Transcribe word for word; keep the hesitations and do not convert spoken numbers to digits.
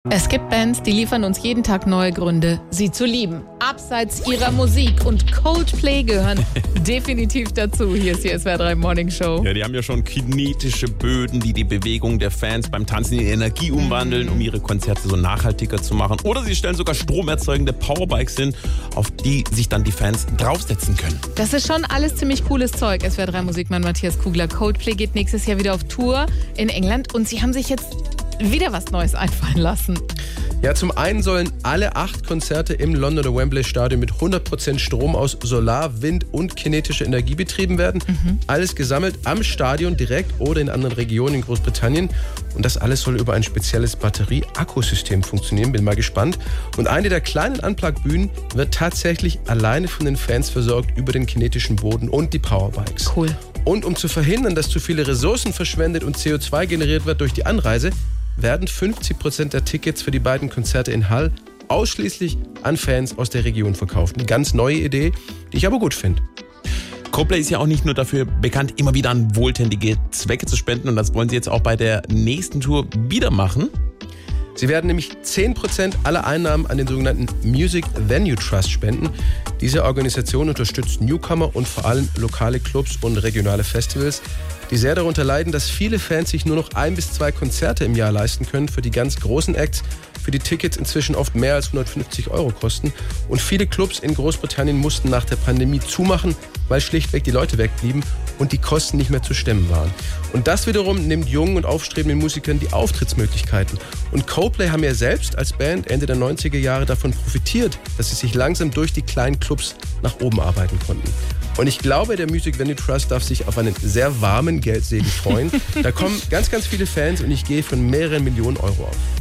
Es gibt Bands, die liefern uns jeden Tag neue Gründe, sie zu lieben. Abseits ihrer Musik, und Coldplay gehören definitiv dazu. Hier ist die S W R drei Morning Show. Ja, die haben ja schon kinetische Böden, die die Bewegung der Fans beim Tanzen in Energie umwandeln, um ihre Konzerte so nachhaltiger zu machen. Oder sie stellen sogar stromerzeugende Powerbikes hin, auf die sich dann die Fans draufsetzen können. Das ist schon alles ziemlich cooles Zeug. S W R drei Musikmann Matthias Kugler. Coldplay geht nächstes Jahr wieder auf Tour in England und sie haben sich jetzt wieder was Neues einfallen lassen. Ja, zum einen sollen alle acht Konzerte im Londoner Wembley Stadion mit hundert Prozent Strom aus Solar-, Wind- und kinetischer Energie betrieben werden. Mhm. Alles gesammelt am Stadion direkt oder in anderen Regionen in Großbritannien. Und das alles soll über ein spezielles Batterie-Akkusystem funktionieren. Bin mal gespannt. Und eine der kleinen Unplugged-Bühnen wird tatsächlich alleine von den Fans versorgt über den kinetischen Boden und die Powerbikes. Cool. Und um zu verhindern, dass zu viele Ressourcen verschwendet und C O zwei generiert wird durch die Anreise, werden fünfzig Prozent der Tickets für die beiden Konzerte in Hull ausschließlich an Fans aus der Region verkauft. Eine ganz neue Idee, die ich aber gut finde. Coldplay ist ja auch nicht nur dafür bekannt, immer wieder an wohltätige Zwecke zu spenden. Und das wollen sie jetzt auch bei der nächsten Tour wieder machen. Sie werden nämlich zehn Prozent aller Einnahmen an den sogenannten Music Venue Trust spenden. Diese Organisation unterstützt Newcomer und vor allem lokale Clubs und regionale Festivals, die sehr darunter leiden, dass viele Fans sich nur noch ein bis zwei Konzerte im Jahr leisten können. Für die ganz großen Acts, für die Tickets inzwischen oft mehr als hundertfünfzig Euro kosten. Und viele Clubs in Großbritannien mussten nach der Pandemie zumachen, weil schlichtweg die Leute wegblieben und die Kosten nicht mehr zu stemmen waren. Und das wiederum nimmt jungen und aufstrebenden Musikern die Auftrittsmöglichkeiten. Und Coldplay haben ja selbst als Band Ende der neunziger Jahre davon profitiert, dass sie sich langsam durch die kleinen Clubs nach oben arbeiten konnten. Und ich glaube, der Music Venue Trust darf sich auf einen sehr warmen Geldsegen freuen. Da kommen ganz, ganz viele Fans und ich gehe von mehreren Millionen Euro auf.